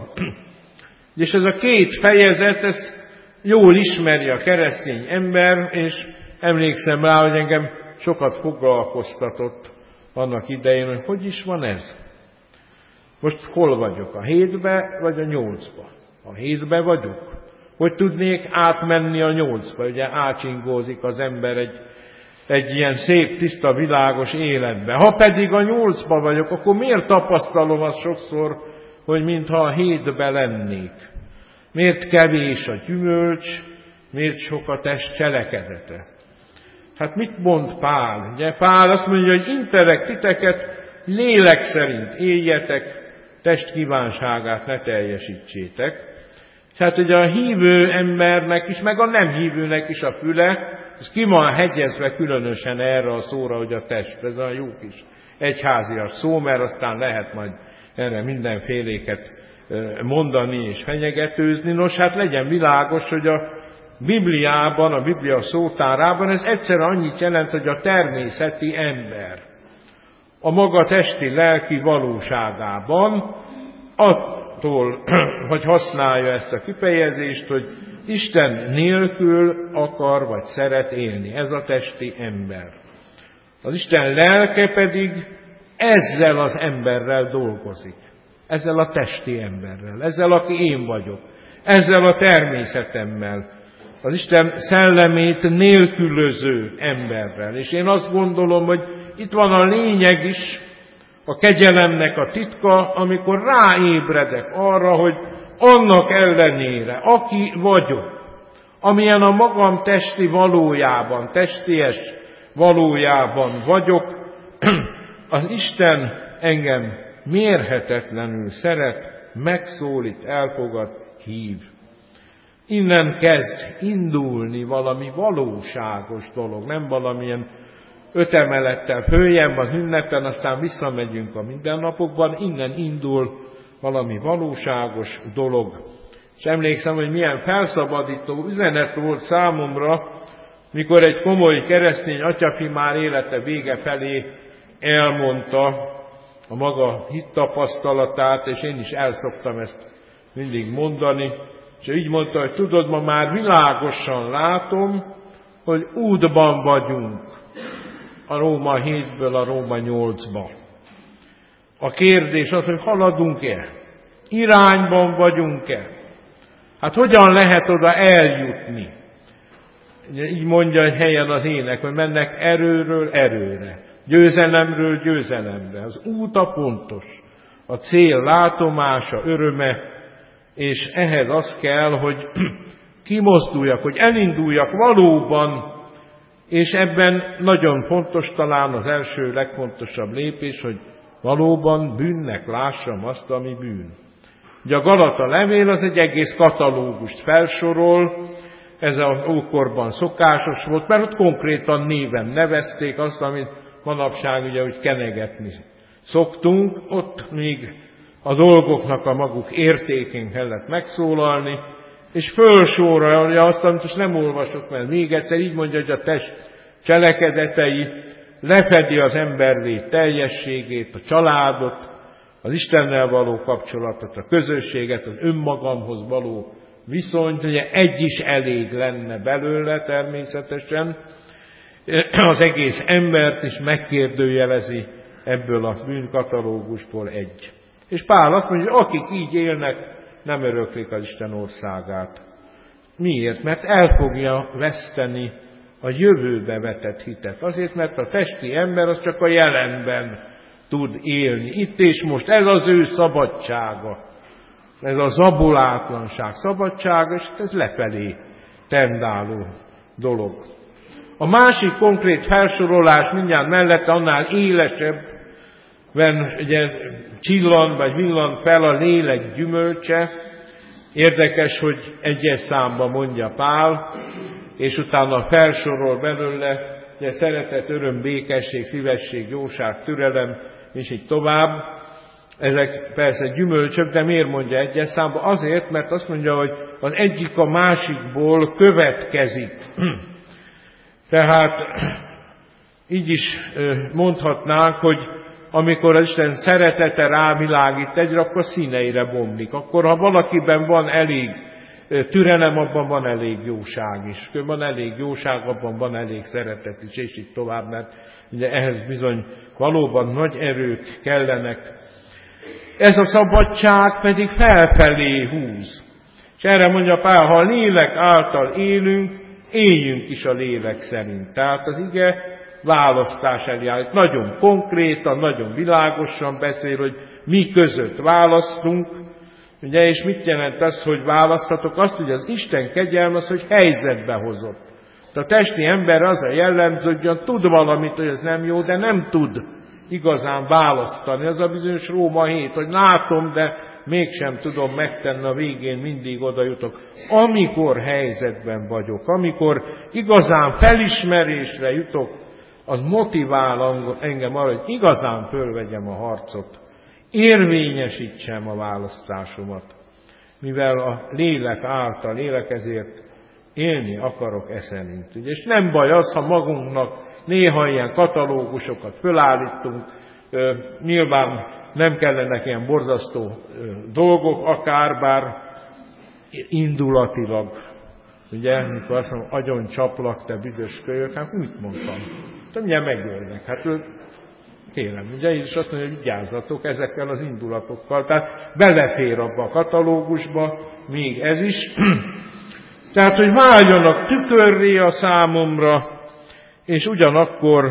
És ez a két fejezet, ez jól ismeri a keresztény ember, és emlékszem rá, hogy engem sokat foglalkoztatott annak idején, hogy hogy is van ez. Most hol vagyok? A hétbe vagy a nyolcba? A hétbe vagyok. Hogy tudnék átmenni a nyolcba? Ugye ácsingózik az ember egy, egy ilyen szép, tiszta, világos életbe. Ha pedig a nyolcba vagyok, akkor miért tapasztalom azt sokszor, hogy mintha a hétbe lennék? Miért kevés a gyümölcs, miért sok a test cselekedete? Hát mit mond Pál? Ugye Pál azt mondja, hogy interek titeket, lélek szerint éljetek, test kívánságát ne teljesítsétek. Tehát, hogy a hívő embernek is, meg a nem hívőnek is a füle, ez ki van hegyezve különösen erre a szóra, hogy a test. Ez a jó kis egyházias szó, mert aztán lehet majd erre mindenféléket mondani és fenyegetőzni. Nos, hát legyen világos, hogy a Bibliában, a Biblia szótárában ez egyszerűen annyit jelent, hogy a természeti ember a maga testi, lelki valóságában attól, hogy használja ezt a kifejezést, hogy Isten nélkül akar vagy szeret élni. Ez a testi ember. Az Isten lelke pedig ezzel az emberrel dolgozik. Ezzel a testi emberrel. Ezzel, aki én vagyok. Ezzel a természetemmel. Az Isten szellemét nélkülöző emberrel. És én azt gondolom, hogy itt van a lényeg is, a kegyelemnek a titka, amikor ráébredek arra, hogy annak ellenére, aki vagyok, amilyen a magam testi valójában, testies valójában vagyok, az Isten engem mérhetetlenül szeret, megszólít, elfogad, hív. Innen kezd indulni valami valóságos dolog, nem valamilyen öt emelettel följebb az ünnepen, aztán visszamegyünk a mindennapokban, innen indul valami valóságos dolog. És emlékszem, hogy milyen felszabadító üzenet volt számomra, mikor egy komoly keresztény atyafi már élete vége felé elmondta a maga hittapasztalatát, és én is elszoktam ezt mindig mondani, és így mondta, hogy tudod, ma már világosan látom, hogy útban vagyunk a Róma hétből a Róma nyolcba. A kérdés az, hogy haladunk-e? Irányban vagyunk-e? Hát hogyan lehet oda eljutni? Így mondja egy helyen az ének, hogy mennek erőről erőre, győzelemről győzelemre. Az út a pontos, a cél látomása, öröme, és ehhez az kell, hogy kimozduljak, hogy elinduljak valóban, és ebben nagyon fontos talán az első legfontosabb lépés, hogy valóban bűnnek lássam azt, ami bűn. Ugye a Galata levél az egy egész katalógust felsorol, ez az ókorban szokásos volt, mert ott konkrétan néven nevezték azt, amit manapság ugye úgy kenegetni szoktunk, ott még a dolgoknak a maguk értékén kellett megszólalni, és fölsorolja azt, amit is nem olvasok, mert még egyszer így mondja, hogy a test cselekedetei lefedi az emberlét teljességét, a családot, az Istennel való kapcsolatot, a közösséget, az önmagamhoz való viszonyt, ugye egy is elég lenne belőle természetesen, az egész embert is megkérdőjelezi ebből a bűnkatalógusból egy. És Pál azt mondja, hogy akik így élnek, nem öröklik az Isten országát. Miért? Mert el fogja veszteni a jövőbe vetett hitet. Azért, mert a testi ember az csak a jelenben tud élni. Itt és most ez az ő szabadsága. Ez a zabolátlanság szabadsága, és ez lefelé tendáló dolog. A másik konkrét felsorolás mindjárt mellette annál élesebben ugye csillan vagy villan fel a lélek gyümölcse. Érdekes, hogy egyes számba mondja Pál, és utána felsorol belőle, ugye szeretet, öröm, békesség, szívesség, jóság, türelem, és így tovább. Ezek persze gyümölcsök, de miért mondja egyes számba? Azért, mert azt mondja, hogy az egyik a másikból következik. Tehát így is mondhatnánk, hogy amikor az Isten szeretete rávilágít egyre, akkor színeire bomlik. Akkor, ha valakiben van elég türelem, abban van elég jóság is. Van elég jóság, abban van elég szeretet is, és így tovább, mert ugye ehhez bizony valóban nagy erők kellenek. Ez a szabadság pedig felfelé húz. És erre mondja Pál, ha a lélek által élünk, éljünk is a lélek szerint. Tehát az ige választás elé állít. Nagyon konkrétan, nagyon világosan beszél, hogy mi között választunk. Ugye, és mit jelent az, hogy választatok? Azt, hogy az Isten kegyelme az, hogy helyzetbe hozott. A testi ember az a jellemző, hogy tud valamit, hogy ez nem jó, de nem tud igazán választani. Az a bizonyos Róma hét, hogy látom, de mégsem tudom megtenni, a végén mindig oda jutok. Amikor helyzetben vagyok, amikor igazán felismerésre jutok, az motivál engem arra, hogy igazán fölvegyem a harcot, érvényesítsem a választásomat, mivel a lélek által élek, ezért élni akarok e szerint. Ugye, és nem baj az, ha magunknak néha ilyen katalógusokat fölállítunk, nyilván nem kellenek ilyen borzasztó dolgok, akár bár indulatilag. Ugye, mikor azt mondom, agyon csaplak, te büdös kölyök, hát mit mondtam? De mindjárt megölnek. Hát kérem, ugye, és azt mondja, hogy vigyázzatok ezekkel az indulatokkal. Tehát belefér abba a katalógusba, még ez is. Tehát, hogy váljanak tükörré a számomra, és ugyanakkor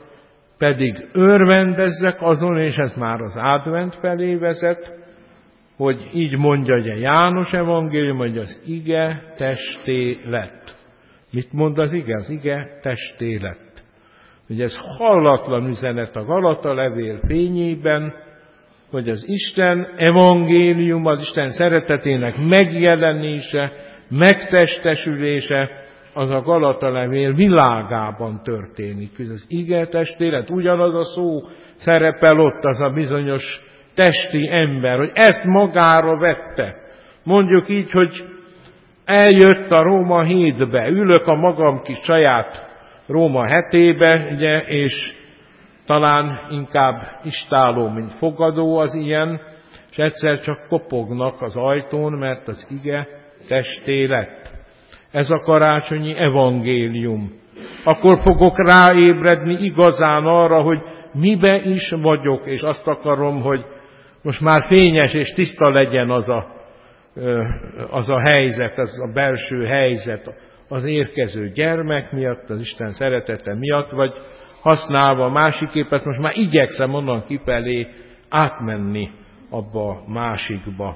pedig örvendezzek azon, és ez már az advent felé vezet, hogy így mondja ugye János evangélium, hogy az ige testé lett. Mit mond az ige? Az ige testé lett. Ugye ez hallatlan üzenet a Galata levél fényében, hogy az Isten evangélium, az Isten szeretetének megjelenése, megtestesülése, az a Galata levél világában történik. Az ige testélet, ugyanaz a szó szerepel ott, az a bizonyos testi ember, hogy ezt magára vette. Mondjuk így, hogy eljött a Róma hétbe, ülök a magam kis saját Róma hetébe, ugye, és talán inkább istáló, mint fogadó az ilyen, és egyszer csak kopognak az ajtón, mert az ige testé lett. Ez a karácsonyi evangélium. Akkor fogok ráébredni igazán arra, hogy mibe is vagyok, és azt akarom, hogy most már fényes és tiszta legyen az a, az a helyzet, az a belső helyzet az érkező gyermek miatt, az Isten szeretete miatt, vagy használva a másik képet, most már igyekszem onnan kifelé átmenni abba a másikba.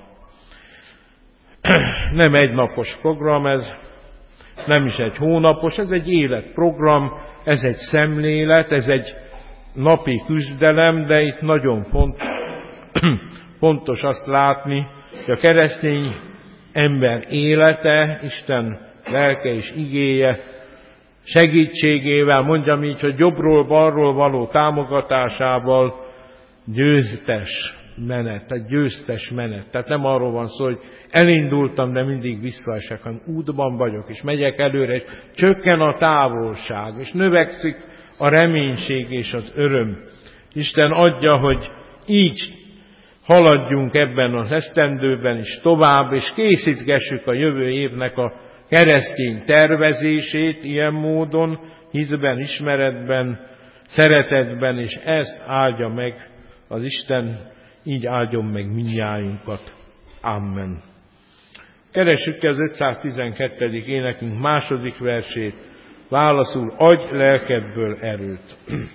Nem egy napos program ez, nem is egy hónapos, ez egy életprogram, ez egy szemlélet, ez egy napi küzdelem, de itt nagyon fontos, fontos azt látni, hogy a keresztény ember élete, Isten lelke és igéje segítségével, mondjam így, hogy jobbról-balról való támogatásával győztes menet, tehát győztes menet. Tehát nem arról van szó, hogy elindultam, de mindig visszaesek, hanem útban vagyok, és megyek előre, és csökken a távolság, és növekszik a reménység és az öröm. Isten adja, hogy így haladjunk ebben az esztendőben is tovább, és készítgessük a jövő évnek a keresztény tervezését ilyen módon, hitben, ismeretben, szeretetben, és ezt áldja meg az Isten, így áldjon meg mindnyájunkat. Amen. Keressük ki az ötszáztizenkettedik énekünk második versét. Válaszul, adj lelkedből erőt.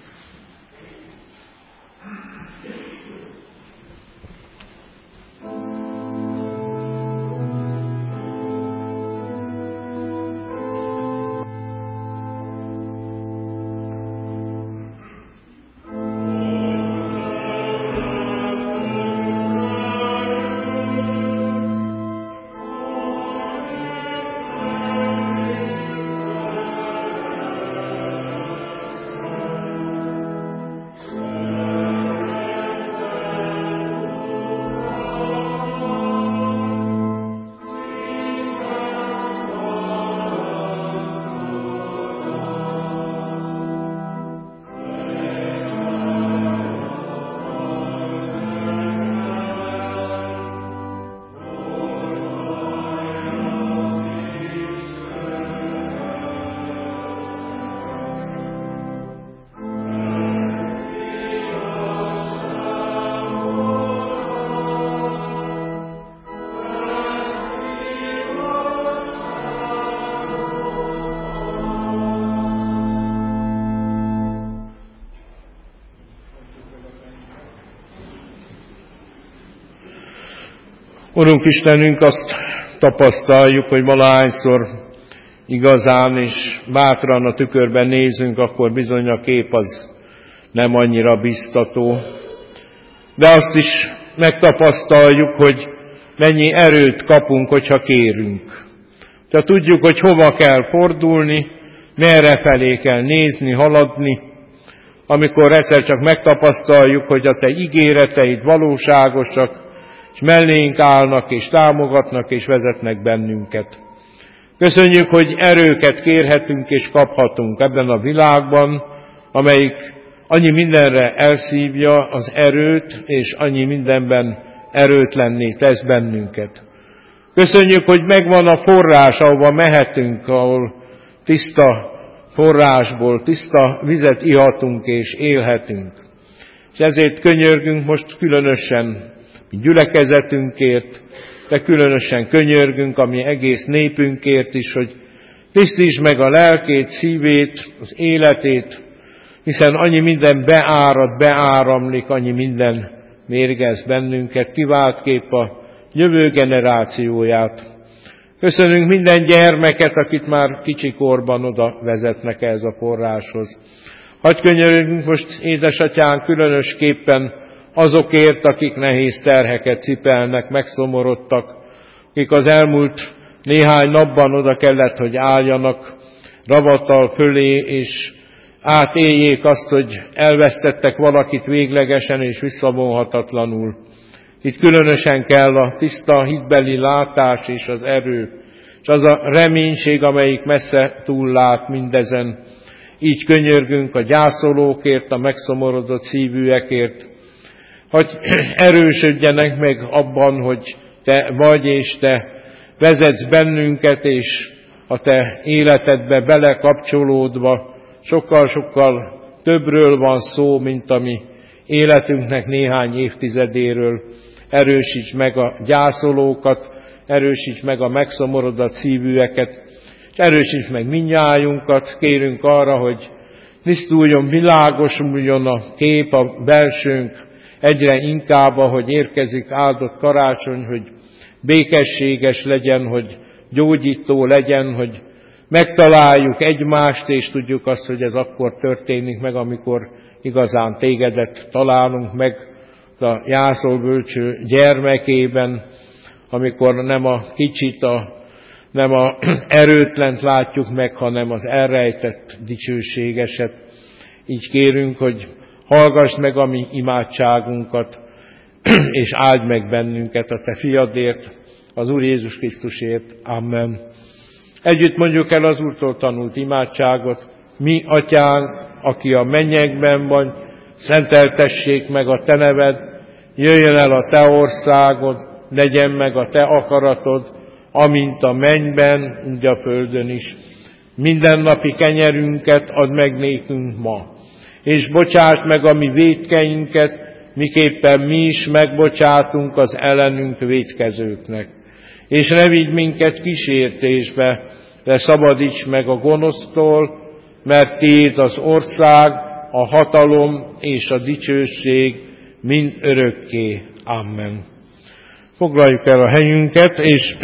Urunk Istenünk, azt tapasztaljuk, hogy valahányszor igazán és bátran a tükörben nézünk, akkor bizony a kép az nem annyira biztató. De azt is megtapasztaljuk, hogy mennyi erőt kapunk, hogyha kérünk. Ha tudjuk, hogy hova kell fordulni, merre felé kell nézni, haladni, amikor egyszer csak megtapasztaljuk, hogy a Te ígéreteid valóságosak, és mellénk állnak, és támogatnak, és vezetnek bennünket. Köszönjük, hogy erőket kérhetünk és kaphatunk ebben a világban, amelyik annyi mindenre elszívja az erőt, és annyi mindenben erőtlenné tesz bennünket. Köszönjük, hogy megvan a forrás, ahova mehetünk, ahol tiszta forrásból, tiszta vizet ihatunk és élhetünk. És ezért könyörgünk most különösen gyülekezetünkért, de különösen könyörgünk a mi egész népünkért is, hogy tisztítsd meg a lelkét, szívét, az életét, hiszen annyi minden beárad, beáramlik, annyi minden mérgez bennünket, kiváltképp a jövő generációját. Köszönünk minden gyermeket, akit már kicsikorban oda vezetnek ehhez a forráshoz. Hadd könyörögjünk most, édesatyánk, különösképpen azokért, akik nehéz terheket cipelnek, megszomorodtak, akik az elmúlt néhány napban oda kellett, hogy álljanak ravattal fölé, és átéljék azt, hogy elvesztettek valakit véglegesen és visszavonhatatlanul. Itt különösen kell a tiszta hitbeli látás és az erő, és az a reménység, amelyik messze túllát mindezen. Így könyörgünk a gyászolókért, a megszomorodott szívűekért, hogy erősödjenek meg abban, hogy Te vagy, és Te vezetsz bennünket, és a Te életedbe belekapcsolódva sokkal-sokkal többről van szó, mint a mi életünknek néhány évtizedéről. Erősíts meg a gyászolókat, erősíts meg a megszomorodott szívűeket, és erősíts meg mindnyájunkat, kérünk arra, hogy tisztuljon, világosuljon a kép, a belsőnk egyre inkább, hogy érkezik áldott karácsony, hogy békességes legyen, hogy gyógyító legyen, hogy megtaláljuk egymást, és tudjuk azt, hogy ez akkor történik meg, amikor igazán Tégedet találunk meg a jászolbölcső gyermekében, amikor nem a kicsit, a, nem a erőtlent látjuk meg, hanem az elrejtett dicsőségeset. Így kérünk, hogy hallgass meg a mi imádságunkat, és áldj meg bennünket a Te fiadért, az Úr Jézus Krisztusért. Amen. Együtt mondjuk el az Úrtól tanult imádságot. Mi, Atyánk, aki a mennyekben vagy, szenteltessék meg a Te neved, jöjjön el a Te országod, legyen meg a Te akaratod, amint a mennyben, úgy a földön is. Mindennapi kenyerünket add meg nékünk ma, és bocsáss meg a mi vétkeinket, miképpen mi is megbocsátunk az ellenünk vétkezőknek. És ne vigy minket kísértésbe, de szabadíts meg a gonosztól, mert Tiéd az ország, a hatalom és a dicsőség mind örökké. Amen. Foglaljuk el a helyünket, és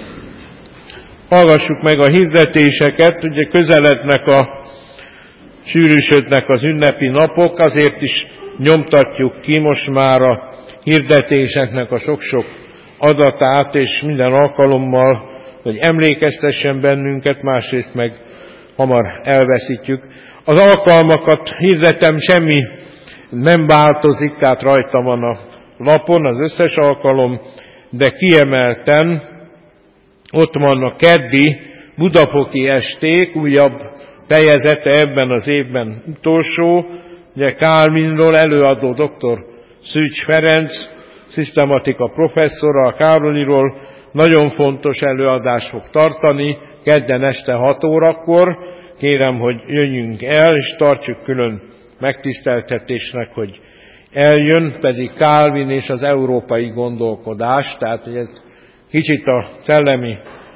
hallgassuk meg a hirdetéseket. Ugye közelednek a, sűrűsödnek az ünnepi napok, azért is nyomtatjuk ki most már a hirdetéseknek a sok-sok adatát, és minden alkalommal, hogy emlékeztessen bennünket, másrészt meg hamar elveszítjük. Az alkalmakat hirdetem, semmi nem változik, tehát rajta van a lapon az összes alkalom, de kiemelten ott van a keddi budafoki esték, újabb fejezete ebben az évben utolsó, ugye Kálvinról előadó doktor Szűcs Ferenc, szisztematika professzora a Károliról, nagyon fontos előadást fog tartani, kedden este hat órakor. Kérem, hogy jöjjünk el, és tartsuk külön megtiszteltetésnek, hogy eljön, pedig Kálvin és az európai gondolkodás, tehát hogy ez kicsit a szellemi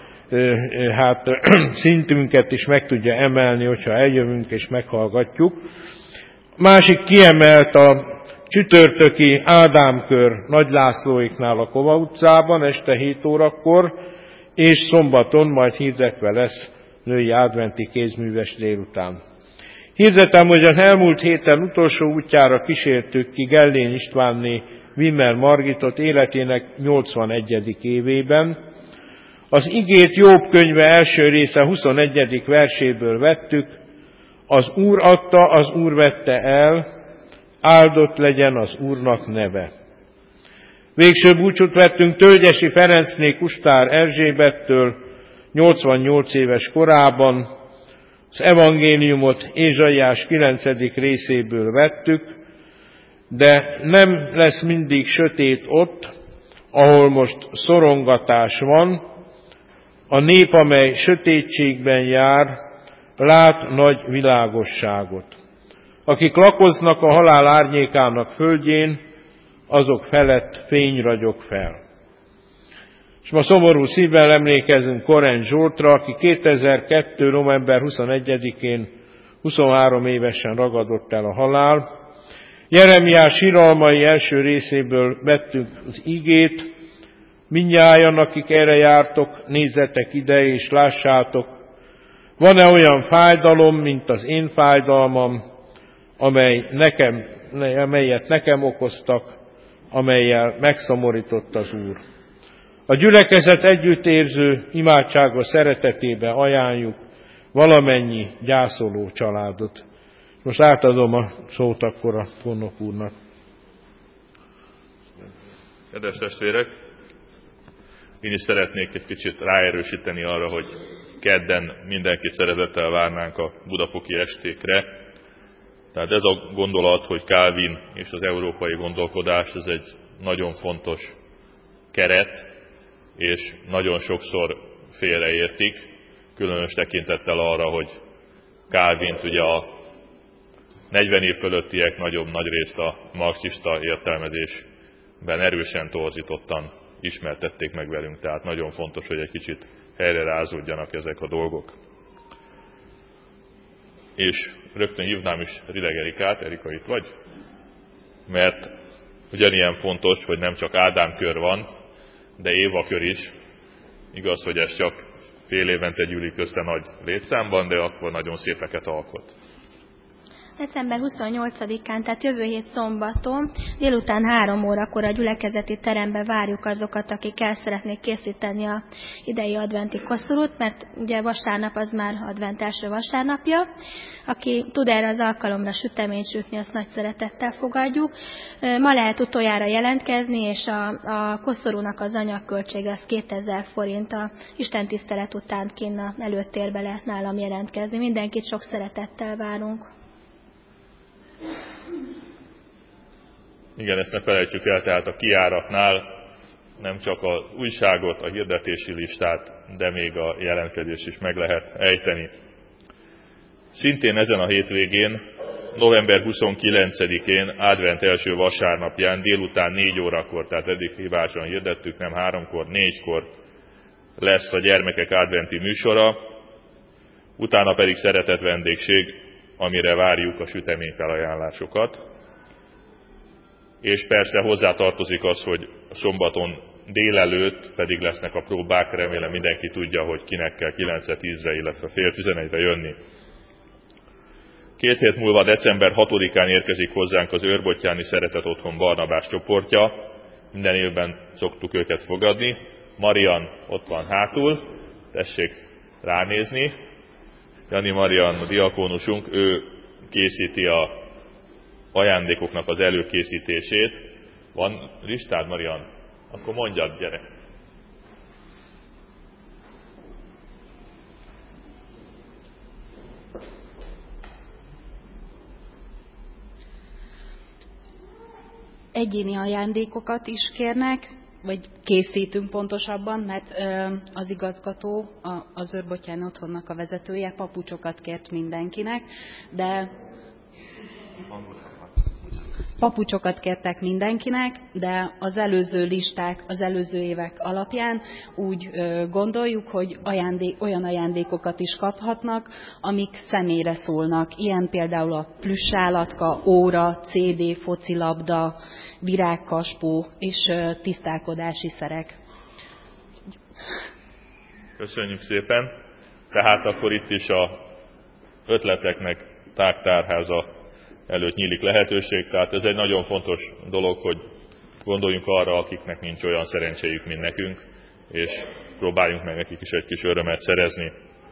hát, szintünket is meg tudja emelni, hogyha eljövünk és meghallgatjuk. Másik kiemelt a csütörtöki Ádámkör Nagy Lászlóiknál a Kova utcában este hét órakor, és szombaton majd hirdetve lesz női adventi kézműves délután. Hirdetem, hogy az elmúlt héten utolsó útjára kísértük ki Gellén Istvánné Wimmer Margitot életének nyolcvanegyedik évében. Az igét Jobb könyve első része huszonegyedik verséből vettük: az Úr adta, az Úr vette el, áldott legyen az Úrnak neve. Végső búcsút vettünk Tölgyesi Ferencné Kustár Erzsébettől nyolcvannyolc éves korában. Az evangéliumot Ézsaiás kilencedik részéből vettük, de nem lesz mindig sötét ott, ahol most szorongatás van. A nép, amely sötétségben jár, lát nagy világosságot. Akik lakoznak a halál árnyékának földjén, azok felett fény ragyog fel. És ma szomorú szívvel emlékezünk Koren Zsoltra, aki kétezer-kettő. november huszonegyedikén huszonhárom évesen ragadott el a halál. Jeremiás iralmai első részéből vettünk az igét: mindnyájan, akik erre jártok, nézzetek ide és lássátok, van-e olyan fájdalom, mint az én fájdalmam, amely nekem, amelyet nekem okoztak, amellyel megszomorított az Úr. A gyülekezet együttérző imádságos szeretetébe ajánljuk valamennyi gyászoló családot. Most átadom a szót akkor a Fonnok úrnak. Kedves testvérek, én is szeretnék egy kicsit ráerősíteni arra, hogy kedden mindenkit szeretettel várnánk a budafoki estékre. Tehát ez a gondolat, hogy Calvin és az európai gondolkodás, ez egy nagyon fontos keret, és nagyon sokszor félreértik, különös tekintettel arra, hogy Calvint ugye a negyven év fölöttiek nagyobb nagy részt a marxista értelmezésben erősen torzítottan ismertették meg velünk, tehát nagyon fontos, hogy egy kicsit helyre rázódjanak ezek a dolgok. És rögtön hívnám is Rideg Erikát. Erika, itt vagy? Mert ugyanilyen fontos, hogy nem csak Ádám kör van, de Éva kör is. Igaz, hogy ez csak fél évente gyűlik össze nagy létszámban, de akkor nagyon szépeket alkot. december huszonnyolcadikán, tehát jövő hét szombaton, délután három órakor a gyülekezeti terembe várjuk azokat, akik el szeretnék készíteni a idei adventi koszorút, mert ugye vasárnap az már advent első vasárnapja. Aki tud erre az alkalomra süteményt sütni, azt nagy szeretettel fogadjuk. Ma lehet utoljára jelentkezni, és a, a koszorúnak az anyagköltsége az kétezer forint. A istentisztelet után kinn a előtérbe lehet nálam jelentkezni. Mindenkit sok szeretettel várunk. Igen, ezt ne felejtsük el, tehát a kijáratnál nem csak az újságot, a hirdetési listát, de még a jelentkezést is meg lehet ejteni. Szintén ezen a hétvégén, november huszonkilencedikén, advent első vasárnapján, délután négy órakor, tehát eddig hibásan hirdettük, nem háromkor, négykor lesz a gyermekek adventi műsora, utána pedig szeretett vendégség, amire várjuk a süteményfelajánlásokat. És persze hozzá tartozik az, hogy szombaton délelőtt pedig lesznek a próbák, remélem mindenki tudja, hogy kinek kell kilencre, tízre, illetve fél tizenegyre jönni. Két hét múlva, december hatodikán érkezik hozzánk az Őrbottyáni Szeretet Otthon Barnabás csoportja. Minden évben szoktuk őket fogadni. Marian ott van hátul, tessék ránézni. Jani Marian, a diakónusunk, ő készíti a ajándékoknak az előkészítését. Van listád, Marian? Akkor mondjad, gyere! Egyéni ajándékokat is kérnek, vagy készítünk pontosabban, mert az igazgató, az Őrbottyáni Otthonnak a vezetője papucsokat kért mindenkinek, de papucsokat kértek mindenkinek, de az előző listák, az előző évek alapján úgy gondoljuk, hogy ajándék, olyan ajándékokat is kaphatnak, amik személyre szólnak. Ilyen például a plüssállatka, óra, cé dé, focilabda, virágkaspó és tisztálkodási szerek. Köszönjük szépen! Tehát akkor itt is a ötleteknek tágtárháza előtt nyílik lehetőség, tehát ez egy nagyon fontos dolog, hogy gondoljunk arra, akiknek nincs olyan szerencséjük, mint nekünk, és próbáljunk meg nekik is egy kis örömet szerezni.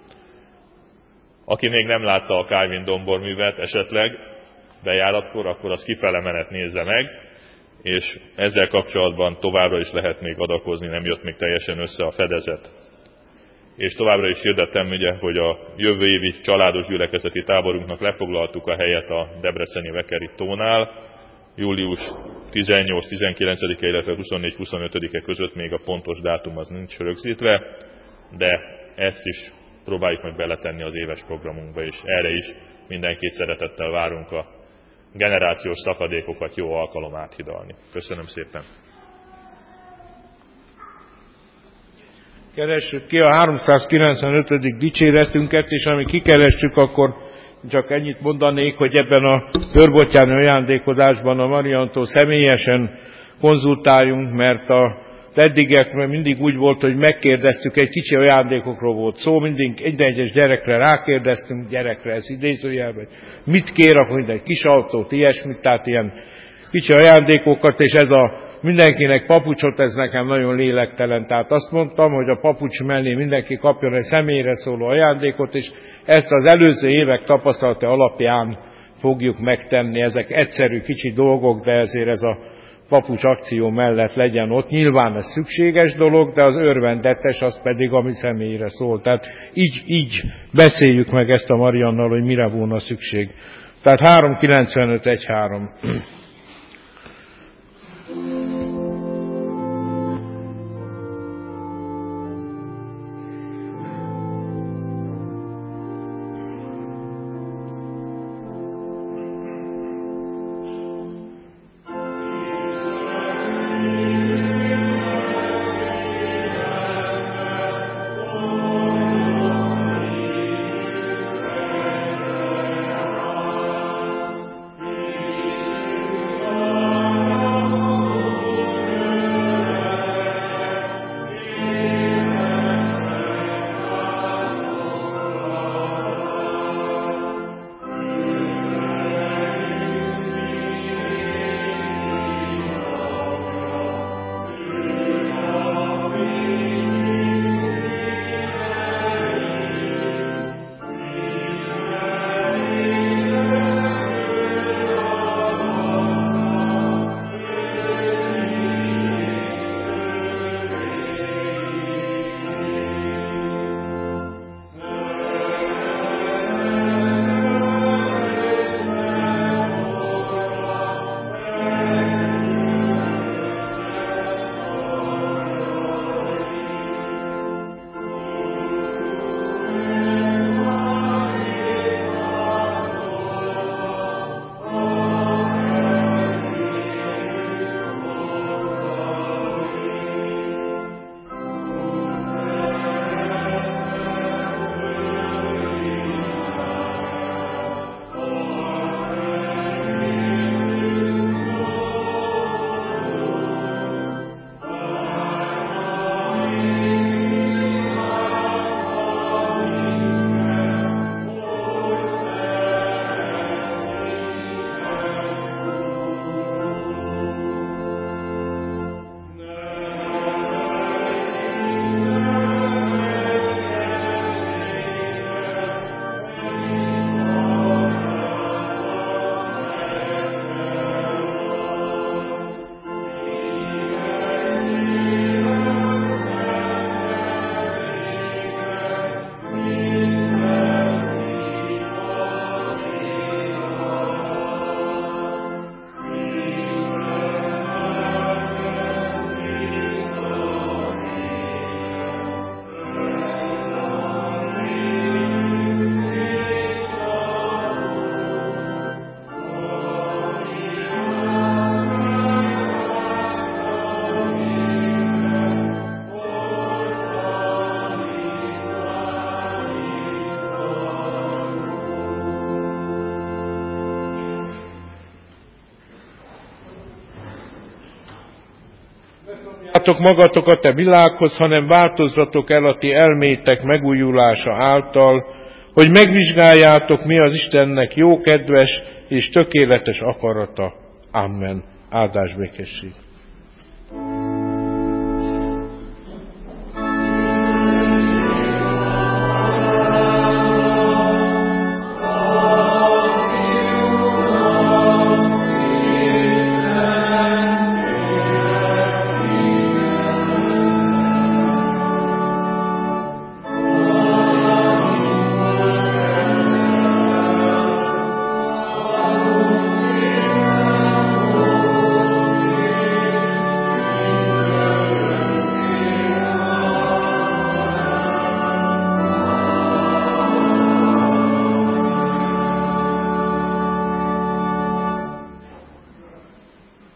Aki még nem látta a Calvin domborművet esetleg bejáratkor, akkor az kifele menet nézze meg, és ezzel kapcsolatban továbbra is lehet még adakozni, nem jött még teljesen össze a fedezet. És továbbra is hirdetem, ugye, hogy a jövő évi családos gyülekezeti táborunknak lefoglaltuk a helyet a debreceni Vekeri tónál. július tizennyolc-tizenkilencedike, illetve huszonnégy-huszonötödike között még a pontos dátum az nincs rögzítve, de ezt is próbáljuk meg beletenni az éves programunkba, és erre is mindenkit szeretettel várunk a generációs szakadékokat jó alkalom áthidalni. Köszönöm szépen! Keressük ki a háromszázkilencvenötödik dicséretünket, és amíg kikeressük, akkor csak ennyit mondanék, hogy ebben a körbottyáni ajándékozásban a Mariantól személyesen konzultáljunk, mert a eddigekben mindig úgy volt, hogy megkérdeztük, egy kicsi ajándékokról volt szó, mindig egy egyes gyerekre rákérdeztünk, gyerekre ez idézőjelben, mit kér, akkor mindegy kis autót, ilyesmit, tehát ilyen kicsi ajándékokat, és ez a mindenkinek papucsot, ez nekem nagyon lélektelen. Tehát azt mondtam, hogy a papucs mellé mindenki kapjon egy személyre szóló ajándékot, és ezt az előző évek tapasztalata alapján fogjuk megtenni. Ezek egyszerű, kicsi dolgok, de ezért ez a papucs akció mellett legyen ott. Nyilván ez szükséges dolog, de az örvendetes, az pedig ami személyre szól. Tehát így, így beszéljük meg ezt a Mariannal, hogy mire volna szükség. Tehát három kilencvenöt egy három. Változzatok magatokat a világhoz, hanem változzatok el a ti elmétek megújulása által, hogy megvizsgáljátok, mi az Istennek jó, kedves és tökéletes akarata. Amen. Áldás békesség.